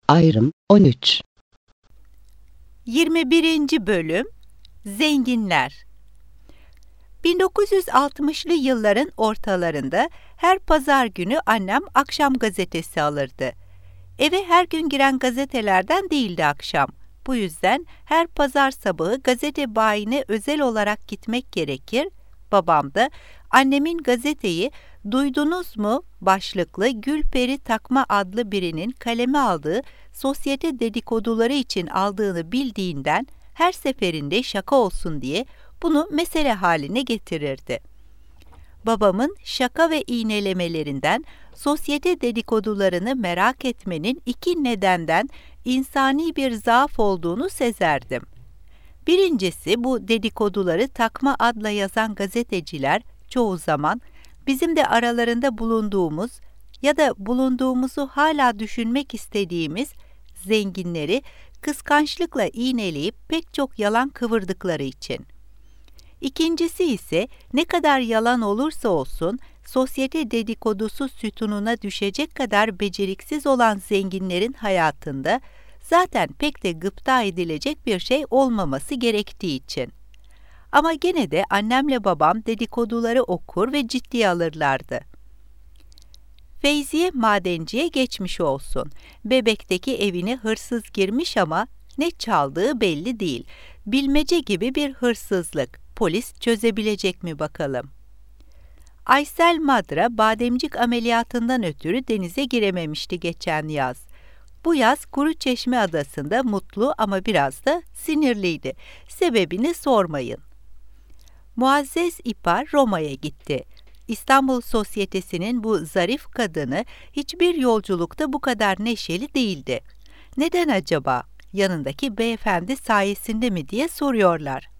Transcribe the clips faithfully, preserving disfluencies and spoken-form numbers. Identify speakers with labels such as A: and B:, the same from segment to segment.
A: Ayrım on üç.
B: yirmi birinci Bölüm Zenginler. bin dokuz yüz altmışlı yılların ortalarında her pazar günü annem akşam gazetesi alırdı. Eve her gün giren gazetelerden değildi akşam. Bu yüzden her pazar sabahı gazete bayine özel olarak gitmek gerekir. Babam da annemin gazeteyi "Duydunuz mu?" başlıklı Gülperi Takma adlı birinin kaleme aldığı sosyete dedikoduları için aldığını bildiğinden her seferinde şaka olsun diye bunu mesele haline getirirdi. Babamın şaka ve iğnelemelerinden sosyete dedikodularını merak etmenin iki nedenden insani bir zaaf olduğunu sezerdim. Birincisi, bu dedikoduları takma adla yazan gazeteciler çoğu zaman bizim de aralarında bulunduğumuz ya da bulunduğumuzu hala düşünmek istediğimiz zenginleri kıskançlıkla iğneleyip pek çok yalan kıvırdıkları için. İkincisi ise ne kadar yalan olursa olsun sosyete dedikodusu sütununa düşecek kadar beceriksiz olan zenginlerin hayatında zaten pek de gıpta edilecek bir şey olmaması gerektiği için. Ama gene de annemle babam dedikoduları okur ve ciddiye alırlardı. Feyziye madenciye geçmiş olsun. Bebek'teki evine hırsız girmiş ama ne çaldığı belli değil. Bilmece gibi bir hırsızlık. Polis çözebilecek mi bakalım? Aysel Madra bademcik ameliyatından ötürü denize girememişti geçen yaz. Bu yaz Kuruçeşme adasında mutlu ama biraz da sinirliydi. Sebebini sormayın. Muazzez İpar Roma'ya gitti. İstanbul sosyetesinin bu zarif kadını hiçbir yolculukta bu kadar neşeli değildi. Neden acaba? Yanındaki beyefendi sayesinde mi diye soruyorlar.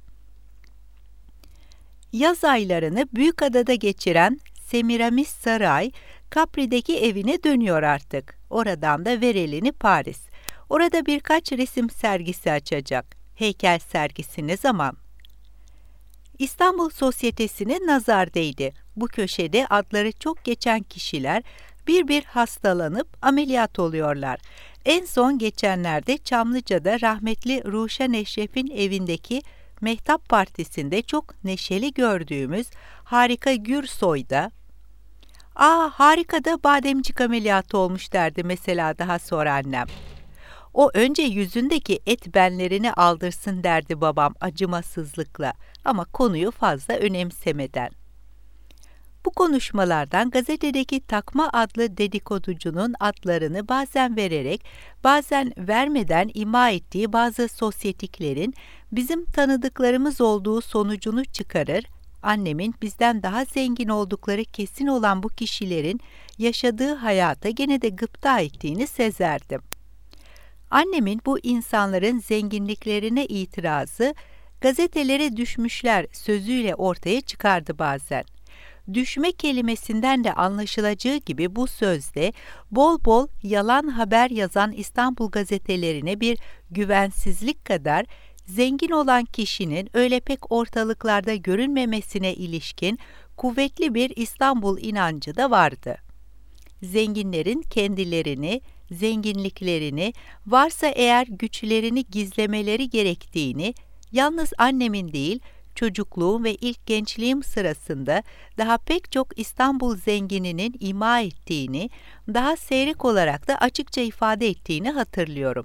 B: Yaz aylarını Büyükada'da geçiren Semiramis Saray, Capri'deki evine dönüyor artık. Oradan da ver elini Paris. Orada birkaç resim sergisi açacak. Heykel sergisi ne zaman? İstanbul sosyetesine nazar değdi. Bu köşede adları çok geçen kişiler bir bir hastalanıp ameliyat oluyorlar. En son geçenlerde Çamlıca'da rahmetli Ruşen Eşref'in evindeki Mehtap Partisi'nde çok neşeli gördüğümüz Harika Gürsoy'da "Aa, harika da bademcik ameliyatı olmuş" derdi mesela daha sonra annem. O önce yüzündeki et benlerini aldırsın derdi babam acımasızlıkla ama konuyu fazla önemsemeden. Bu konuşmalardan gazetedeki Takma adlı dedikoducunun adlarını bazen vererek, bazen vermeden ima ettiği bazı sosyetiklerin bizim tanıdıklarımız olduğu sonucunu çıkarır, annemin bizden daha zengin oldukları kesin olan bu kişilerin yaşadığı hayata gene de gıpta ettiğini sezerdim. Annemin bu insanların zenginliklerine itirazı, gazetelere düşmüşler sözüyle ortaya çıkardı bazen. Düşme kelimesinden de anlaşılacağı gibi bu sözde bol bol yalan haber yazan İstanbul gazetelerine bir güvensizlik kadar zengin olan kişinin öyle pek ortalıklarda görünmemesine ilişkin kuvvetli bir İstanbul inancı da vardı. Zenginlerin kendilerini, zenginliklerini, varsa eğer güçlerini gizlemeleri gerektiğini, yalnız annemin değil, çocukluğum ve ilk gençliğim sırasında daha pek çok İstanbul zengininin ima ettiğini, daha seyrek olarak da açıkça ifade ettiğini hatırlıyorum.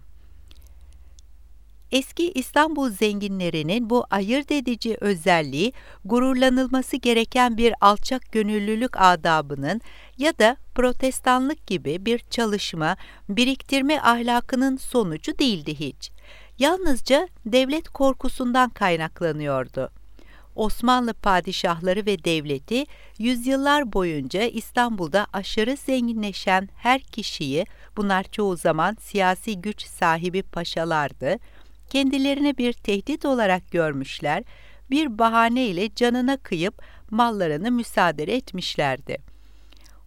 B: Eski İstanbul zenginlerinin bu ayırt edici özelliği, gururlanılması gereken bir alçak gönüllülük adabının ya da protestanlık gibi bir çalışma, biriktirme ahlakının sonucu değildi hiç. Yalnızca devlet korkusundan kaynaklanıyordu. Osmanlı padişahları ve devleti yüzyıllar boyunca İstanbul'da aşırı zenginleşen her kişiyi, bunlar çoğu zaman siyasi güç sahibi paşalardı, kendilerine bir tehdit olarak görmüşler, bir bahane ile canına kıyıp mallarını müsaade etmişlerdi.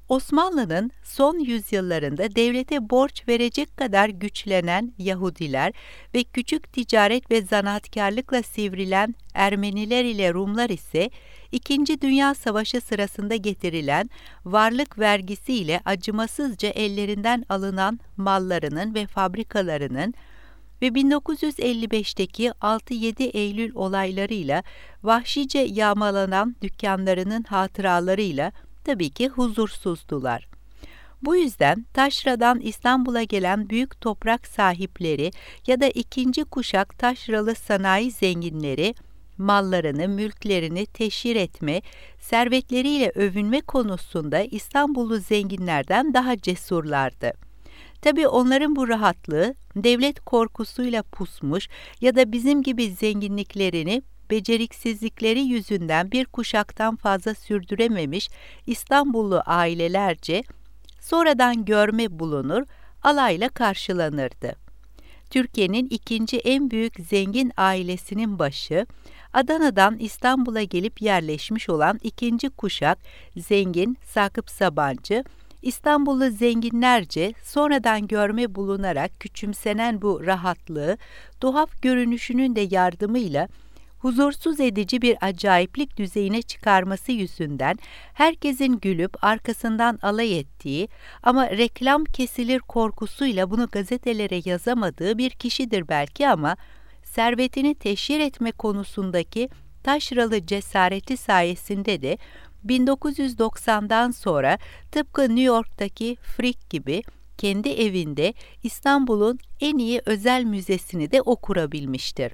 B: Osmanlı'nın son yüzyıllarında devlete borç verecek kadar güçlenen Yahudiler ve küçük ticaret ve zanaatkarlıkla sivrilen Ermeniler ile Rumlar ise İkinci Dünya Savaşı sırasında getirilen varlık vergisi ile acımasızca ellerinden alınan mallarının ve fabrikalarının ve bin dokuz yüz elli beşteki altı yedi Eylül olaylarıyla vahşice yağmalanan dükkanlarının hatıralarıyla tabii ki huzursuzdular. Bu yüzden taşradan İstanbul'a gelen büyük toprak sahipleri ya da ikinci kuşak taşralı sanayi zenginleri, mallarını, mülklerini teşhir etme, servetleriyle övünme konusunda İstanbullu zenginlerden daha cesurlardı. Tabii onların bu rahatlığı, devlet korkusuyla pusmuş ya da bizim gibi zenginliklerini beceriksizlikleri yüzünden bir kuşaktan fazla sürdürememiş İstanbullu ailelerce sonradan görme bulunur, alayla karşılanırdı. Türkiye'nin ikinci en büyük zengin ailesinin başı, Adana'dan İstanbul'a gelip yerleşmiş olan ikinci kuşak zengin Sakıp Sabancı, İstanbullu zenginlerce sonradan görme bulunarak küçümsenen bu rahatlığı, tuhaf görünüşünün de yardımıyla huzursuz edici bir acayiplik düzeyine çıkarması yüzünden herkesin gülüp arkasından alay ettiği ama reklam kesilir korkusuyla bunu gazetelere yazamadığı bir kişidir belki ama servetini teşhir etme konusundaki taşralı cesareti sayesinde de bin dokuz yüz doksandan sonra tıpkı New York'taki Frick gibi kendi evinde İstanbul'un en iyi özel müzesini de o kurabilmiştir.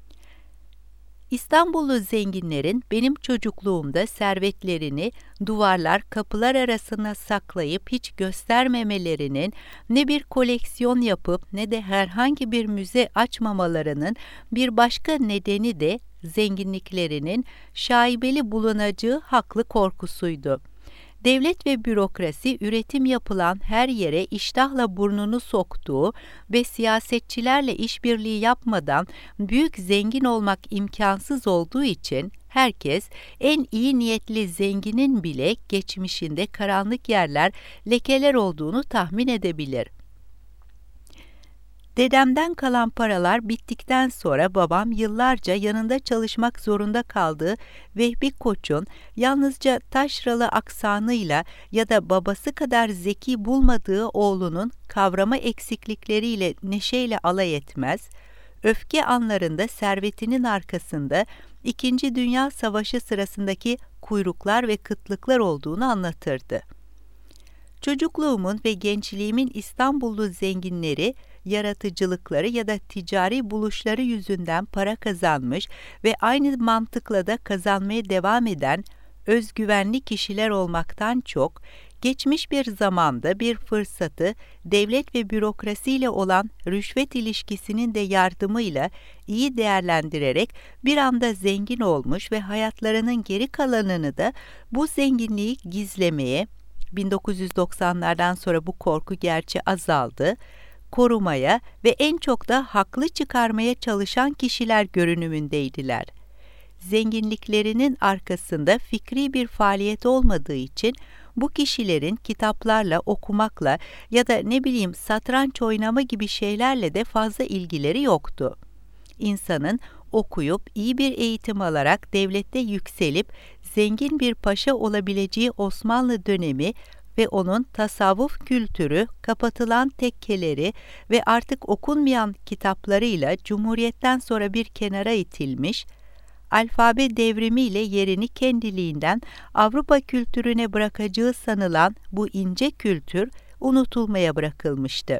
B: İstanbullu zenginlerin benim çocukluğumda servetlerini duvarlar, kapılar arasına saklayıp hiç göstermemelerinin, ne bir koleksiyon yapıp ne de herhangi bir müze açmamalarının bir başka nedeni de zenginliklerinin şaibeli bulunacağı haklı korkusuydu. Devlet ve bürokrasi üretim yapılan her yere iştahla burnunu soktuğu ve siyasetçilerle işbirliği yapmadan büyük zengin olmak imkansız olduğu için herkes en iyi niyetli zenginin bile geçmişinde karanlık yerler, lekeler olduğunu tahmin edebilir. Dedemden kalan paralar bittikten sonra babam yıllarca yanında çalışmak zorunda kaldığı Vehbi Koç'un yalnızca taşralı aksanıyla ya da babası kadar zeki bulmadığı oğlunun kavrama eksiklikleriyle neşeyle alay etmez, öfke anlarında servetinin arkasında İkinci Dünya Savaşı sırasındaki kuyruklar ve kıtlıklar olduğunu anlatırdı. Çocukluğumun ve gençliğimin İstanbullu zenginleri, yaratıcılıkları ya da ticari buluşları yüzünden para kazanmış ve aynı mantıkla da kazanmaya devam eden özgüvenli kişiler olmaktan çok, geçmiş bir zamanda bir fırsatı devlet ve bürokrasiyle olan rüşvet ilişkisinin de yardımıyla iyi değerlendirerek bir anda zengin olmuş ve hayatlarının geri kalanını da bu zenginliği gizlemeye, bin dokuz yüz doksanlardan sonra bu korku gerçi azaldı, korumaya ve en çok da haklı çıkarmaya çalışan kişiler görünümündeydiler. Zenginliklerinin arkasında fikri bir faaliyet olmadığı için bu kişilerin kitaplarla, okumakla ya da ne bileyim satranç oynama gibi şeylerle de fazla ilgileri yoktu. İnsanın okuyup iyi bir eğitim alarak devlette yükselip zengin bir paşa olabileceği Osmanlı dönemi ve onun tasavvuf kültürü, kapatılan tekkeleri ve artık okunmayan kitaplarıyla Cumhuriyet'ten sonra bir kenara itilmiş, alfabe devrimiyle yerini kendiliğinden Avrupa kültürüne bırakacağı sanılan bu ince kültür unutulmaya bırakılmıştı.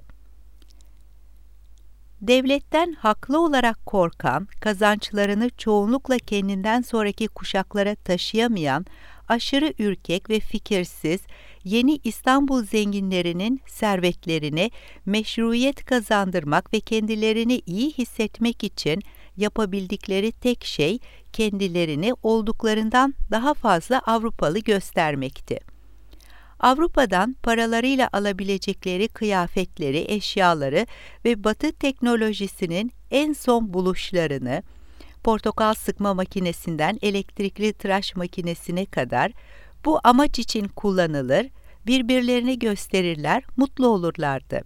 B: Devletten haklı olarak korkan, kazançlarını çoğunlukla kendinden sonraki kuşaklara taşıyamayan, aşırı ürkek ve fikirsiz, yeni İstanbul zenginlerinin servetlerine meşruiyet kazandırmak ve kendilerini iyi hissetmek için yapabildikleri tek şey, kendilerini olduklarından daha fazla Avrupalı göstermekti. Avrupa'dan paralarıyla alabilecekleri kıyafetleri, eşyaları ve Batı teknolojisinin en son buluşlarını, portakal sıkma makinesinden elektrikli tıraş makinesine kadar bu amaç için kullanılır birbirlerine gösterirler, mutlu olurlardı.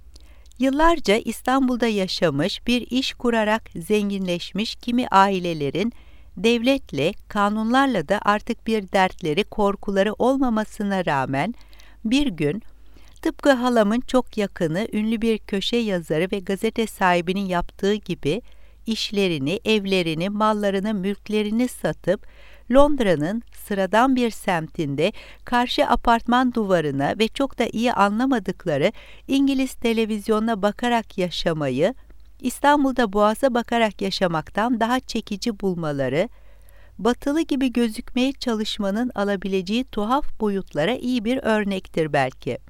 B: Yıllarca İstanbul'da yaşamış, bir iş kurarak zenginleşmiş kimi ailelerin devletle, kanunlarla da artık bir dertleri, korkuları olmamasına rağmen bir gün tıpkı halamın çok yakını ünlü bir köşe yazarı ve gazete sahibinin yaptığı gibi işlerini, evlerini, mallarını, mülklerini satıp Londra'nın sıradan bir semtinde karşı apartman duvarına ve çok da iyi anlamadıkları İngiliz televizyonuna bakarak yaşamayı, İstanbul'da Boğaz'a bakarak yaşamaktan daha çekici bulmaları, batılı gibi gözükmeye çalışmanın alabileceği tuhaf boyutlara iyi bir örnektir belki.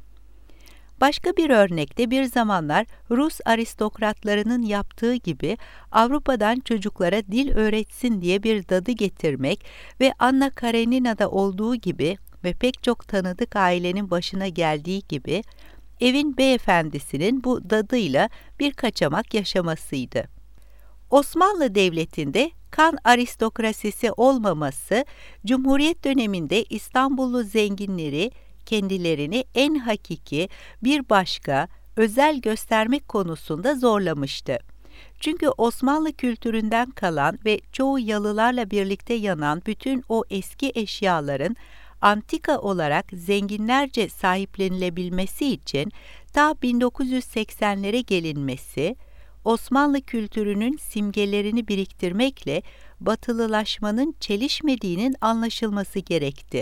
B: Başka bir örnekte bir zamanlar Rus aristokratlarının yaptığı gibi Avrupa'dan çocuklara dil öğretsin diye bir dadı getirmek ve Anna Karenina'da olduğu gibi ve pek çok tanıdık ailenin başına geldiği gibi evin beyefendisinin bu dadıyla bir kaçamak yaşamasıydı. Osmanlı Devleti'nde kan aristokrasisi olmaması, Cumhuriyet döneminde İstanbullu zenginleri kendilerini en hakiki, bir başka, özel göstermek konusunda zorlamıştı. Çünkü Osmanlı kültüründen kalan ve çoğu yalılarla birlikte yanan bütün o eski eşyaların antika olarak zenginlerce sahiplenilebilmesi için ta bin dokuz yüz seksenlere gelinmesi, Osmanlı kültürünün simgelerini biriktirmekle batılılaşmanın çelişmediğinin anlaşılması gerekti.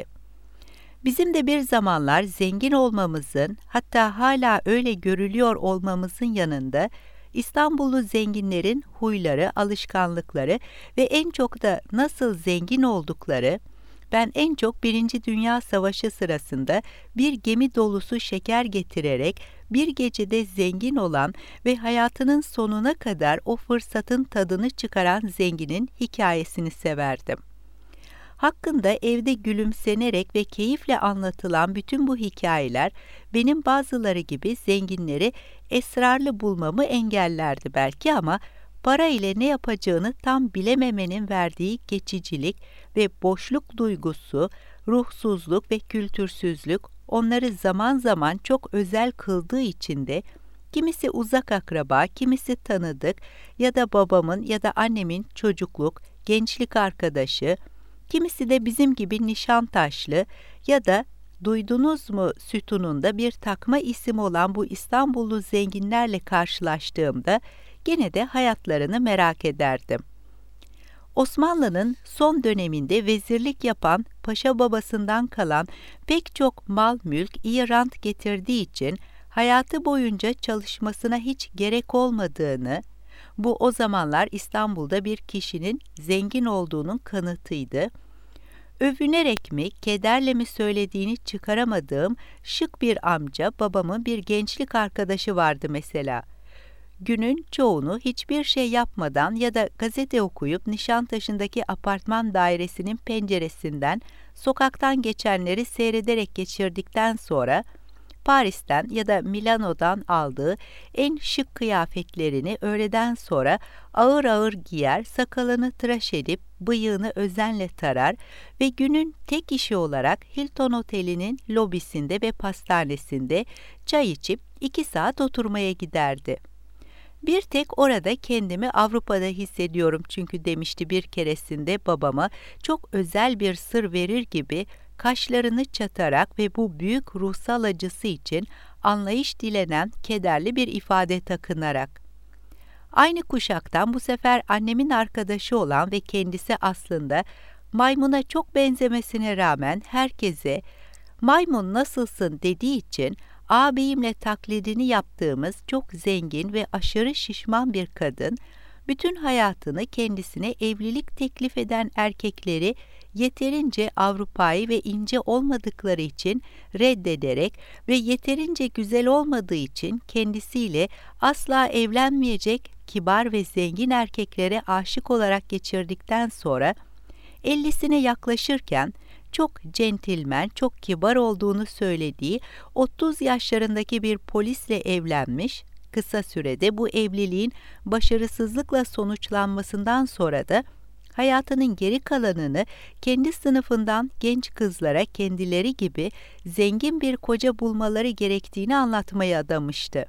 B: Bizim de bir zamanlar zengin olmamızın, hatta hala öyle görülüyor olmamızın yanında İstanbullu zenginlerin huyları, alışkanlıkları ve en çok da nasıl zengin oldukları, ben en çok Birinci Dünya Savaşı sırasında bir gemi dolusu şeker getirerek bir gecede zengin olan ve hayatının sonuna kadar o fırsatın tadını çıkaran zenginin hikayesini severdim. Hakkında evde gülümsenerek ve keyifle anlatılan bütün bu hikayeler benim bazıları gibi zenginleri esrarlı bulmamı engellerdi belki ama para ile ne yapacağını tam bilememenin verdiği geçicilik ve boşluk duygusu, ruhsuzluk ve kültürsüzlük onları zaman zaman çok özel kıldığı için de kimisi uzak akraba, kimisi tanıdık ya da babamın ya da annemin çocukluk, gençlik arkadaşı, kimisi de bizim gibi Nişantaşlı ya da duydunuz mu sütununda bir takma isim olan bu İstanbullu zenginlerle karşılaştığımda gene de hayatlarını merak ederdim. Osmanlı'nın son döneminde vezirlik yapan paşa babasından kalan pek çok mal mülk iyi rant getirdiği için hayatı boyunca çalışmasına hiç gerek olmadığını, bu o zamanlar İstanbul'da bir kişinin zengin olduğunun kanıtıydı. Övünerek mi, kederle mi söylediğini çıkaramadığım şık bir amca, babamın bir gençlik arkadaşı vardı mesela. Günün çoğunu hiçbir şey yapmadan ya da gazete okuyup Nişantaşı'ndaki apartman dairesinin penceresinden sokaktan geçenleri seyrederek geçirdikten sonra Paris'ten ya da Milano'dan aldığı en şık kıyafetlerini öğleden sonra ağır ağır giyer, sakalını tıraş edip bıyığını özenle tarar ve günün tek işi olarak Hilton Oteli'nin lobisinde ve pastanesinde çay içip iki saat oturmaya giderdi. Bir tek orada kendimi Avrupa'da hissediyorum çünkü demişti bir keresinde babama çok özel bir sır verir gibi kaşlarını çatarak ve bu büyük ruhsal acısı için anlayış dilenen kederli bir ifade takınarak. Aynı kuşaktan bu sefer annemin arkadaşı olan ve kendisi aslında maymuna çok benzemesine rağmen herkese "Maymun nasılsın?" dediği için ağabeyimle taklidini yaptığımız çok zengin ve aşırı şişman bir kadın, bütün hayatını kendisine evlilik teklif eden erkekleri yeterince Avrupa'yı ve ince olmadıkları için reddederek ve yeterince güzel olmadığı için kendisiyle asla evlenmeyecek kibar ve zengin erkeklere aşık olarak geçirdikten sonra ellisine yaklaşırken çok centilmen, çok kibar olduğunu söylediği otuz yaşlarındaki bir polisle evlenmiş, kısa sürede bu evliliğin başarısızlıkla sonuçlanmasından sonra da hayatının geri kalanını kendi sınıfından genç kızlara kendileri gibi zengin bir koca bulmaları gerektiğini anlatmaya adamıştı.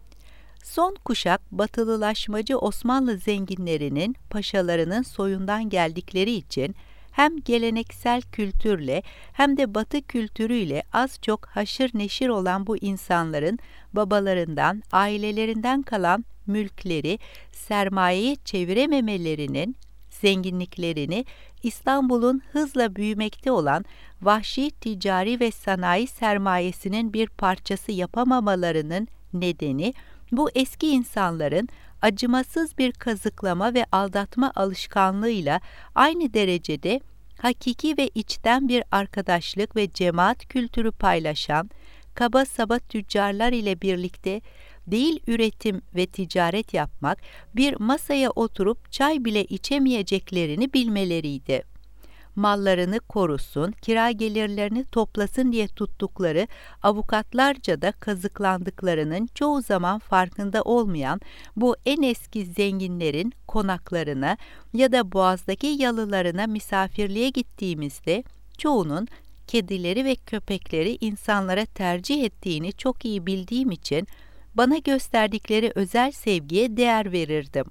B: Son kuşak batılılaşmacı Osmanlı zenginlerinin, paşalarının soyundan geldikleri için hem geleneksel kültürle hem de Batı kültürüyle az çok haşır neşir olan bu insanların babalarından, ailelerinden kalan mülkleri sermayeye çevirememelerinin zenginliklerini İstanbul'un hızla büyümekte olan vahşi ticari ve sanayi sermayesinin bir parçası yapamamalarının nedeni, bu eski insanların acımasız bir kazıklama ve aldatma alışkanlığıyla aynı derecede hakiki ve içten bir arkadaşlık ve cemaat kültürü paylaşan kaba saba tüccarlar ile birlikte değil üretim ve ticaret yapmak, bir masaya oturup çay bile içemeyeceklerini bilmeleriydi. Mallarını korusun, kira gelirlerini toplasın diye tuttukları avukatlarca da kazıklandıklarının çoğu zaman farkında olmayan bu en eski zenginlerin konaklarına ya da Boğaz'daki yalılarına misafirliğe gittiğimizde çoğunun kedileri ve köpekleri insanlara tercih ettiğini çok iyi bildiğim için bana gösterdikleri özel sevgiye değer verirdim.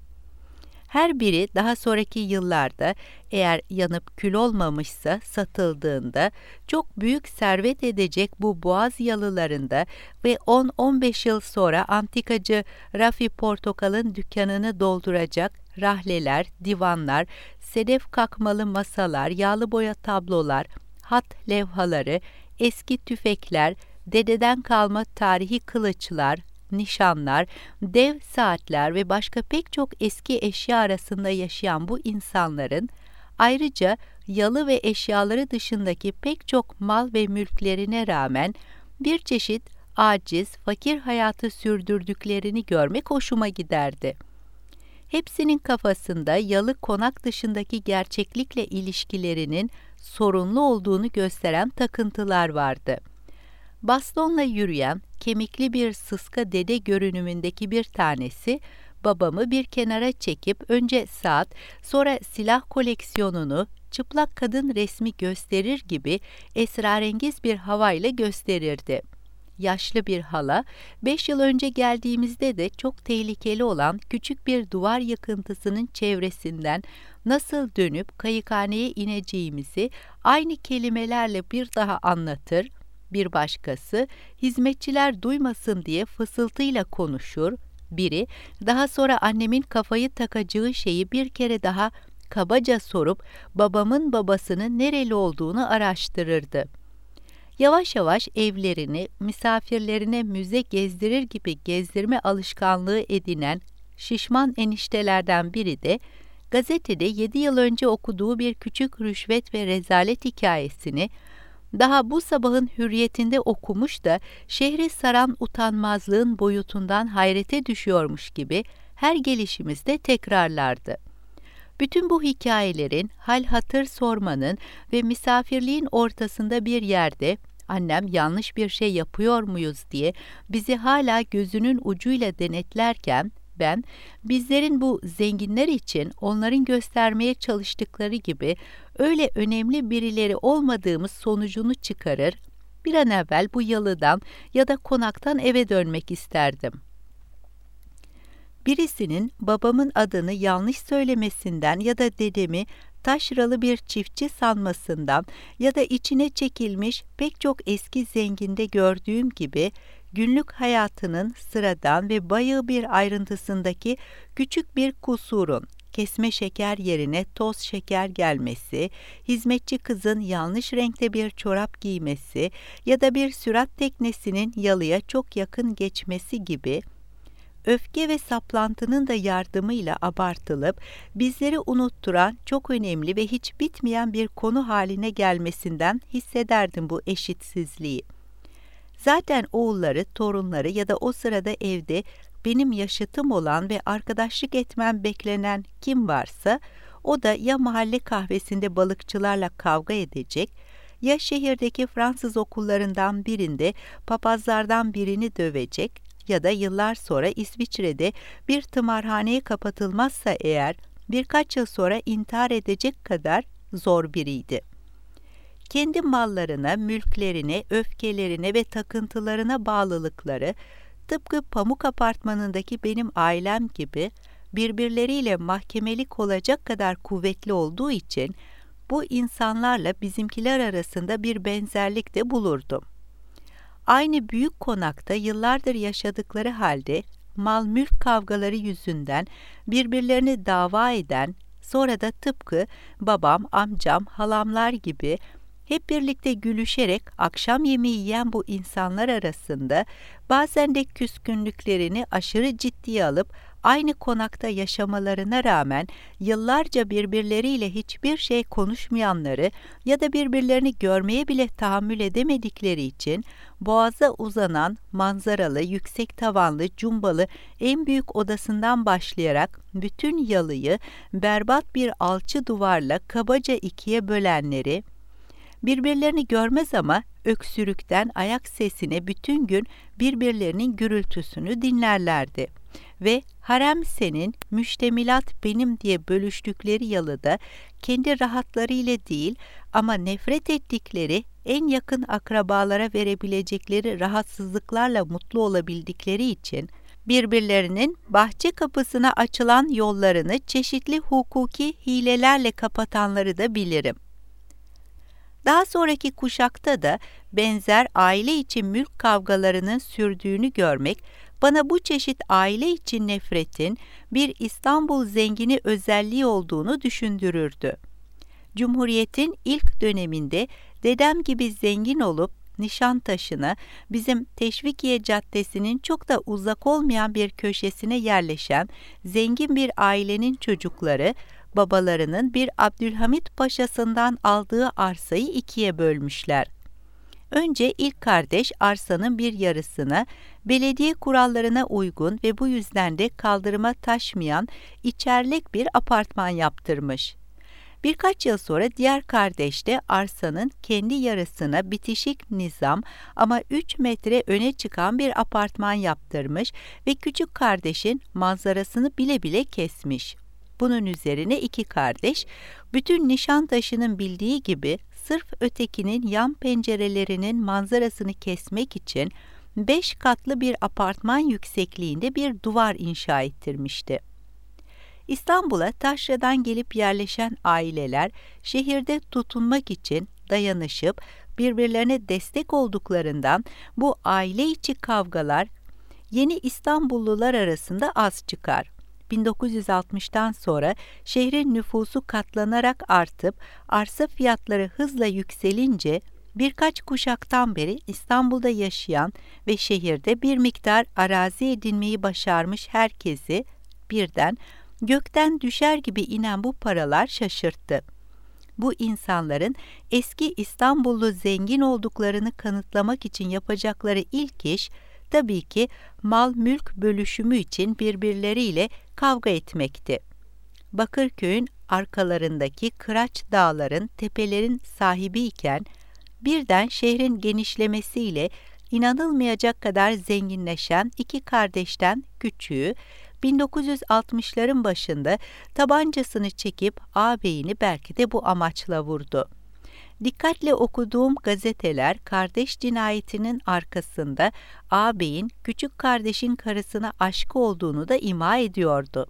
B: Her biri daha sonraki yıllarda eğer yanıp kül olmamışsa satıldığında çok büyük servet edecek bu boğaz yalılarında ve on on beş yıl sonra antikacı Rafi Portakal'ın dükkanını dolduracak rahleler, divanlar, sedef kakmalı masalar, yağlı boya tablolar, hat levhaları, eski tüfekler, dededen kalma tarihi kılıçlar, nişanlar, dev saatler ve başka pek çok eski eşya arasında yaşayan bu insanların, ayrıca yalı ve eşyaları dışındaki pek çok mal ve mülklerine rağmen bir çeşit aciz, fakir hayatı sürdürdüklerini görmek hoşuma giderdi. Hepsinin kafasında yalı konak dışındaki gerçeklikle ilişkilerinin sorunlu olduğunu gösteren takıntılar vardı. Bastonla yürüyen, kemikli bir sıska dede görünümündeki bir tanesi, babamı bir kenara çekip önce saat, sonra silah koleksiyonunu çıplak kadın resmi gösterir gibi esrarengiz bir havayla gösterirdi. Yaşlı bir hala, beş yıl önce geldiğimizde de çok tehlikeli olan küçük bir duvar yıkıntısının çevresinden nasıl dönüp kayıkhaneye ineceğimizi aynı kelimelerle bir daha anlatır, bir başkası hizmetçiler duymasın diye fısıltıyla konuşur, biri daha sonra annemin kafayı takacağı şeyi bir kere daha kabaca sorup babamın babasının nereli olduğunu araştırırdı. Yavaş yavaş evlerini misafirlerine müze gezdirir gibi gezdirme alışkanlığı edinen şişman eniştelerden biri de gazetede yedi yıl önce okuduğu bir küçük rüşvet ve rezalet hikayesini daha bu sabahın Hürriyet'inde okumuş da şehri saran utanmazlığın boyutundan hayrete düşüyormuş gibi her gelişimizde tekrarlardı. Bütün bu hikayelerin, hal hatır sormanın ve misafirliğin ortasında bir yerde annem yanlış bir şey yapıyor muyuz diye bizi hala gözünün ucuyla denetlerken ben bizlerin bu zenginler için onların göstermeye çalıştıkları gibi öyle önemli birileri olmadığımız sonucunu çıkarır, bir an evvel bu yalıdan ya da konaktan eve dönmek isterdim. Birisinin babamın adını yanlış söylemesinden ya da dedemi taşralı bir çiftçi sanmasından ya da içine çekilmiş pek çok eski zenginde gördüğüm gibi günlük hayatının sıradan ve bayığı bir ayrıntısındaki küçük bir kusurun, kesme şeker yerine toz şeker gelmesi, hizmetçi kızın yanlış renkte bir çorap giymesi ya da bir sürat teknesinin yalıya çok yakın geçmesi gibi, öfke ve saplantının da yardımıyla abartılıp bizleri unutturan çok önemli ve hiç bitmeyen bir konu haline gelmesinden hissederdim bu eşitsizliği. Zaten oğulları, torunları ya da o sırada evde benim yaşıtım olan ve arkadaşlık etmem beklenen kim varsa, o da ya mahalle kahvesinde balıkçılarla kavga edecek, ya şehirdeki Fransız okullarından birinde papazlardan birini dövecek ya da yıllar sonra İsviçre'de bir tımarhaneye kapatılmazsa eğer birkaç yıl sonra intihar edecek kadar zor biriydi. Kendi mallarına, mülklerine, öfkelerine ve takıntılarına bağlılıkları, tıpkı Pamuk Apartmanı'ndaki benim ailem gibi birbirleriyle mahkemelik olacak kadar kuvvetli olduğu için bu insanlarla bizimkiler arasında bir benzerlik de bulurdum. Aynı büyük konakta yıllardır yaşadıkları halde mal mülk kavgaları yüzünden birbirlerini dava eden, sonra da tıpkı babam, amcam, halamlar gibi hep birlikte gülüşerek akşam yemeği yiyen bu insanlar arasında bazen de küskünlüklerini aşırı ciddiye alıp aynı konakta yaşamalarına rağmen yıllarca birbirleriyle hiçbir şey konuşmayanları ya da birbirlerini görmeye bile tahammül edemedikleri için boğaza uzanan manzaralı, yüksek tavanlı, cumbalı en büyük odasından başlayarak bütün yalıyı berbat bir alçı duvarla kabaca ikiye bölenleri, birbirlerini görmez ama öksürükten ayak sesine bütün gün birbirlerinin gürültüsünü dinlerlerdi. Ve harem senin, müştemilat benim diye bölüştükleri yalıda kendi rahatlarıyla değil ama nefret ettikleri en yakın akrabalara verebilecekleri rahatsızlıklarla mutlu olabildikleri için birbirlerinin bahçe kapısına açılan yollarını çeşitli hukuki hilelerle kapatanları da bilirim. Daha sonraki kuşakta da benzer aile içi mülk kavgalarının sürdüğünü görmek, bana bu çeşit aile içi nefretin bir İstanbul zengini özelliği olduğunu düşündürürdü. Cumhuriyet'in ilk döneminde dedem gibi zengin olup Nişantaşı'na, bizim Teşvikiye Caddesi'nin çok da uzak olmayan bir köşesine yerleşen zengin bir ailenin çocukları, babalarının bir Abdülhamit Paşa'sından aldığı arsayı ikiye bölmüşler. Önce ilk kardeş arsanın bir yarısını belediye kurallarına uygun ve bu yüzden de kaldırıma taşmayan içerlek bir apartman yaptırmış. Birkaç yıl sonra diğer kardeş de arsanın kendi yarısına bitişik nizam ama üç metre öne çıkan bir apartman yaptırmış ve küçük kardeşin manzarasını bile bile kesmiş. Bunun üzerine iki kardeş, bütün Nişantaşı'nın bildiği gibi sırf ötekinin yan pencerelerinin manzarasını kesmek için beş katlı bir apartman yüksekliğinde bir duvar inşa ettirmişti. İstanbul'a taşradan gelip yerleşen aileler şehirde tutunmak için dayanışıp birbirlerine destek olduklarından bu aile içi kavgalar yeni İstanbullular arasında az çıkar. bin dokuz yüz altmıştan sonra şehrin nüfusu katlanarak artıp arsa fiyatları hızla yükselince birkaç kuşaktan beri İstanbul'da yaşayan ve şehirde bir miktar arazi edinmeyi başarmış herkesi birden gökten düşer gibi inen bu paralar şaşırttı. Bu insanların eski İstanbullu zengin olduklarını kanıtlamak için yapacakları ilk iş, tabii ki mal mülk bölüşümü için birbirleriyle kavga etmekti. Bakırköy'ün arkalarındaki Kıraç Dağların tepelerin sahibiyken birden şehrin genişlemesiyle inanılmayacak kadar zenginleşen iki kardeşten küçüğü bin dokuz yüz altmışların başında tabancasını çekip ağabeyini belki de bu amaçla vurdu. Dikkatle okuduğum gazeteler kardeş cinayetinin arkasında ağabeyin küçük kardeşin karısına aşkı olduğunu da ima ediyordu.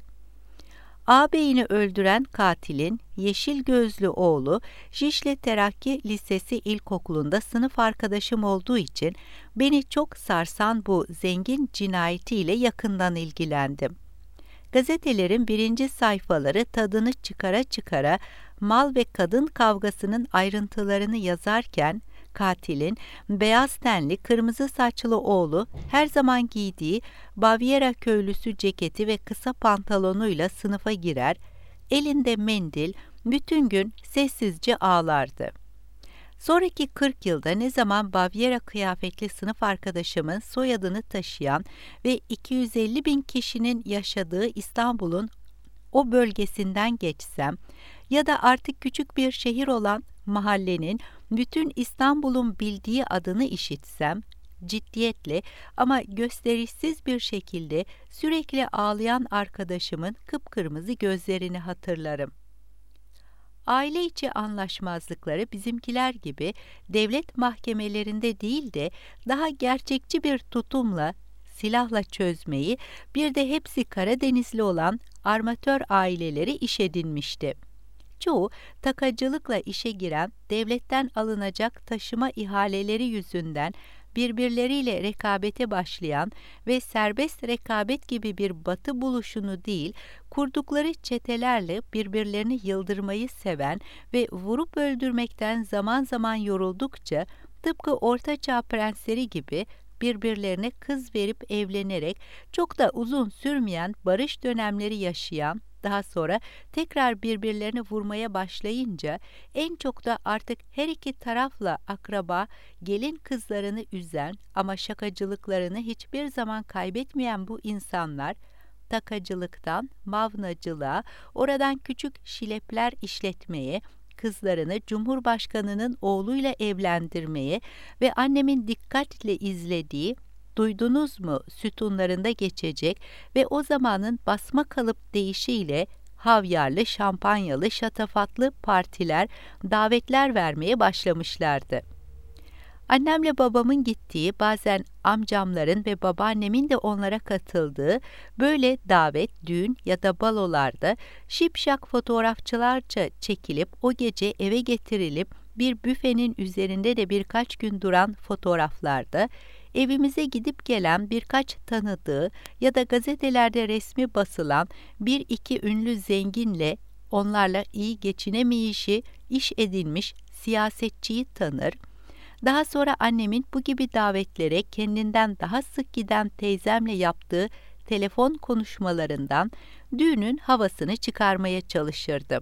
B: Ağabeyini öldüren katilin yeşil gözlü oğlu Şişli Terakki Lisesi İlkokulu'nda sınıf arkadaşım olduğu için beni çok sarsan bu zengin cinayetiyle yakından ilgilendim. Gazetelerin birinci sayfaları tadını çıkara çıkara mal ve kadın kavgasının ayrıntılarını yazarken katilin beyaz tenli kırmızı saçlı oğlu her zaman giydiği Bavyera köylüsü ceketi ve kısa pantolonuyla sınıfa girer, elinde mendil bütün gün sessizce ağlardı. Sonraki kırk yılda ne zaman Bavyera kıyafetli sınıf arkadaşımın soyadını taşıyan ve iki yüz elli bin kişinin yaşadığı İstanbul'un o bölgesinden geçsem ya da artık küçük bir şehir olan mahallenin bütün İstanbul'un bildiği adını işitsem, ciddiyetle ama gösterişsiz bir şekilde sürekli ağlayan arkadaşımın kıpkırmızı gözlerini hatırlarım. Aile içi anlaşmazlıkları bizimkiler gibi devlet mahkemelerinde değil de daha gerçekçi bir tutumla, silahla çözmeyi, bir de hepsi Karadenizli olan armatör aileleri iş edinmişti. Çoğu takacılıkla işe giren, devletten alınacak taşıma ihaleleri yüzünden birbirleriyle rekabete başlayan ve serbest rekabet gibi bir batı buluşunu değil, kurdukları çetelerle birbirlerini yıldırmayı seven ve vurup öldürmekten zaman zaman yoruldukça, tıpkı Ortaçağ prensleri gibi birbirlerine kız verip evlenerek çok da uzun sürmeyen barış dönemleri yaşayan, daha sonra tekrar birbirlerini vurmaya başlayınca en çok da artık her iki tarafla akraba, gelin kızlarını üzen ama şakacılıklarını hiçbir zaman kaybetmeyen bu insanlar, takacılıktan mavnacılığa, oradan küçük şilepler işletmeye, kızlarını Cumhurbaşkanının oğluyla evlendirmeye ve annemin dikkatle izlediği, duydunuz mu sütunlarında geçecek ve o zamanın basma kalıp deyişiyle havyarlı, şampanyalı, şatafatlı partiler, davetler vermeye başlamışlardı. Annemle babamın gittiği, bazen amcamların ve babaannemin de onlara katıldığı böyle davet, düğün ya da balolarda şipşak fotoğrafçılarca çekilip o gece eve getirilip bir büfenin üzerinde de birkaç gün duran fotoğraflarda evimize gidip gelen birkaç tanıdığı ya da gazetelerde resmi basılan bir iki ünlü zenginle onlarla iyi geçinemeyişi iş edinmiş siyasetçiyi tanır, daha sonra annemin bu gibi davetlere kendinden daha sık giden teyzemle yaptığı telefon konuşmalarından düğünün havasını çıkarmaya çalışırdım.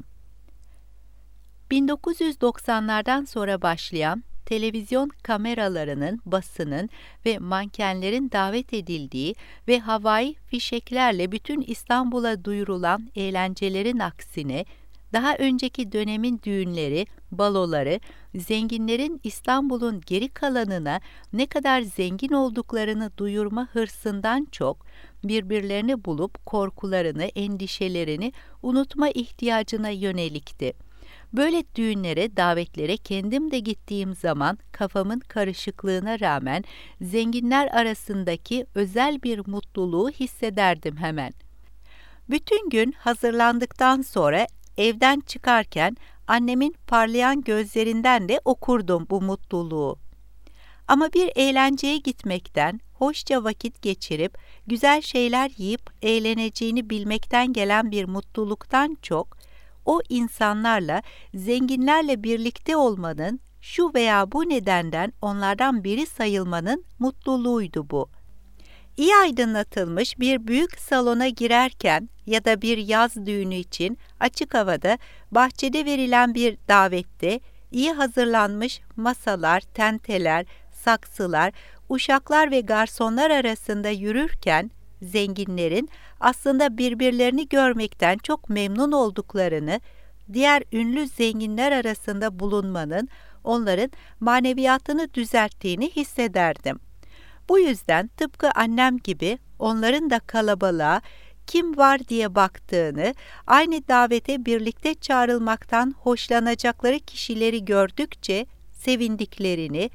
B: bin dokuz yüz doksanlardan sonra başlayan televizyon kameralarının, basının ve mankenlerin davet edildiği ve havai fişeklerle bütün İstanbul'a duyurulan eğlencelerin aksine, daha önceki dönemin düğünleri, baloları, zenginlerin İstanbul'un geri kalanına ne kadar zengin olduklarını duyurma hırsından çok, birbirlerini bulup korkularını, endişelerini unutma ihtiyacına yönelikti. Böyle düğünlere, davetlere kendim de gittiğim zaman kafamın karışıklığına rağmen zenginler arasındaki özel bir mutluluğu hissederdim hemen. Bütün gün hazırlandıktan sonra evden çıkarken annemin parlayan gözlerinden de okurdum bu mutluluğu. Ama bir eğlenceye gitmekten, hoşça vakit geçirip, güzel şeyler yiyip eğleneceğini bilmekten gelen bir mutluluktan çok, o insanlarla, zenginlerle birlikte olmanın, şu veya bu nedenden onlardan biri sayılmanın mutluluğuydu bu. İyi aydınlatılmış bir büyük salona girerken ya da bir yaz düğünü için açık havada, bahçede verilen bir davette, iyi hazırlanmış masalar, tenteler, saksılar, uşaklar ve garsonlar arasında yürürken, zenginlerin aslında birbirlerini görmekten çok memnun olduklarını, diğer ünlü zenginler arasında bulunmanın onların maneviyatını düzelttiğini hissederdim. Bu yüzden tıpkı annem gibi onların da kalabalığa kim var diye baktığını, aynı davete birlikte çağrılmaktan hoşlanacakları kişileri gördükçe sevindiklerini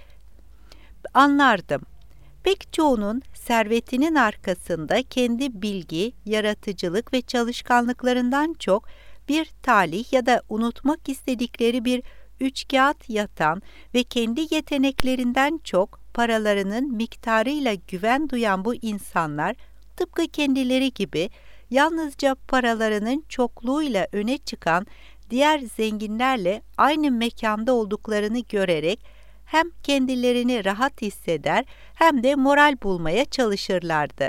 B: anlardım. Pek çoğunun servetinin arkasında kendi bilgi, yaratıcılık ve çalışkanlıklarından çok bir talih ya da unutmak istedikleri bir üçkağıt yatan ve kendi yeteneklerinden çok paralarının miktarıyla güven duyan bu insanlar, tıpkı kendileri gibi yalnızca paralarının çokluğuyla öne çıkan diğer zenginlerle aynı mekanda olduklarını görerek hem kendilerini rahat hisseder hem de moral bulmaya çalışırlardı.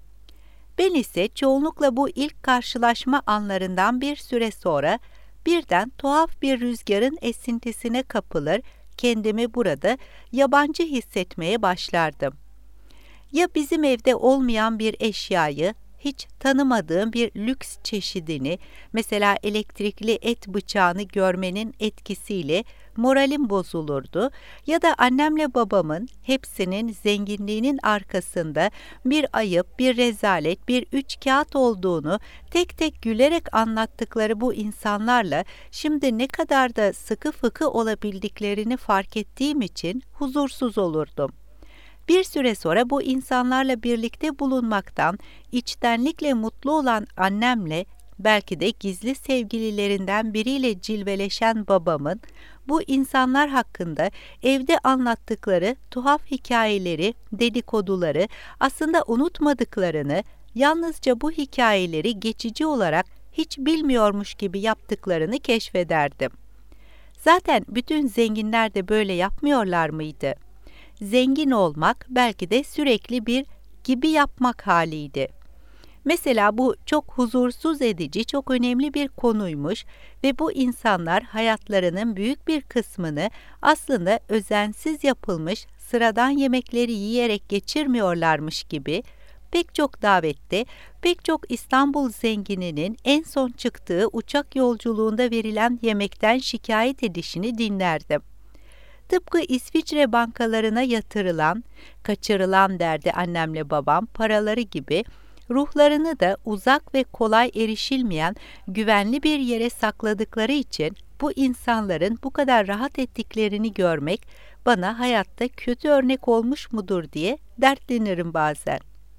B: Ben ise çoğunlukla bu ilk karşılaşma anlarından bir süre sonra birden tuhaf bir rüzgarın esintisine kapılır, kendimi burada yabancı hissetmeye başlardım. Ya bizim evde olmayan bir eşyayı, hiç tanımadığım bir lüks çeşidini, mesela elektrikli et bıçağını görmenin etkisiyle moralim bozulurdu ya da annemle babamın hepsinin zenginliğinin arkasında bir ayıp, bir rezalet, bir üç kağıt olduğunu tek tek gülerek anlattıkları bu insanlarla şimdi ne kadar da sıkı fıkı olabildiklerini fark ettiğim için huzursuz olurdum. Bir süre sonra bu insanlarla birlikte bulunmaktan içtenlikle mutlu olan annemle, belki de gizli sevgililerinden biriyle cilveleşen babamın, bu insanlar hakkında evde anlattıkları tuhaf hikayeleri, dedikoduları aslında unutmadıklarını, yalnızca bu hikayeleri geçici olarak hiç bilmiyormuş gibi yaptıklarını keşfederdim. Zaten bütün zenginler de böyle yapmıyorlar mıydı? Zengin olmak belki de sürekli bir gibi yapmak haliydi. Mesela bu çok huzursuz edici, çok önemli bir konuymuş ve bu insanlar hayatlarının büyük bir kısmını aslında özensiz yapılmış sıradan yemekleri yiyerek geçirmiyorlarmış gibi pek çok davette, pek çok İstanbul zengininin en son çıktığı uçak yolculuğunda verilen yemekten şikayet edişini dinlerdim. Tıpkı İsviçre bankalarına yatırılan, kaçırılan derdi annemle babam paraları gibi, ruhlarını da uzak ve kolay erişilmeyen güvenli bir yere sakladıkları için bu insanların bu kadar rahat ettiklerini görmek bana hayatta kötü örnek olmuş mudur diye dertlenirim bazen.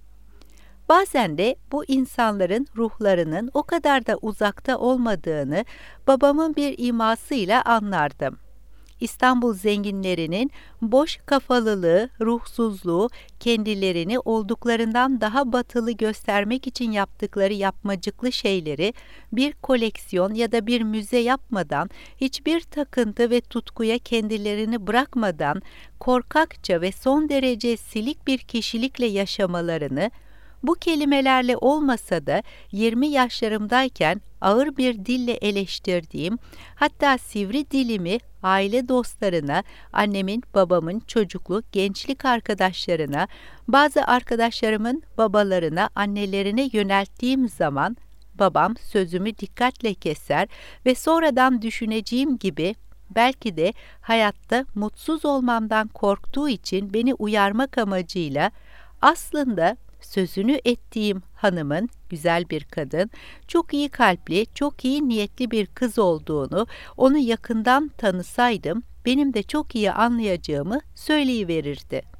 B: Bazen de bu insanların ruhlarının o kadar da uzakta olmadığını babamın bir imasıyla anlardım. İstanbul zenginlerinin boş kafalılığı, ruhsuzluğu, kendilerini olduklarından daha batılı göstermek için yaptıkları yapmacıklı şeyleri bir koleksiyon ya da bir müze yapmadan, hiçbir takıntı ve tutkuya kendilerini bırakmadan, korkakça ve son derece silik bir kişilikle yaşamalarını, bu kelimelerle olmasa da yirmi yaşlarımdayken ağır bir dille eleştirdiğim, hatta sivri dilimi aile dostlarına, annemin, babamın çocukluk, gençlik arkadaşlarına, bazı arkadaşlarımın babalarına, annelerine yönelttiğim zaman, babam sözümü dikkatle keser ve sonradan düşüneceğim gibi, belki de hayatta mutsuz olmamdan korktuğu için beni uyarmak amacıyla, aslında sözünü ettiğim hanımın, güzel bir kadın, çok iyi kalpli, çok iyi niyetli bir kız olduğunu, onu yakından tanısaydım benim de çok iyi anlayacağımı söyleyiverirdi.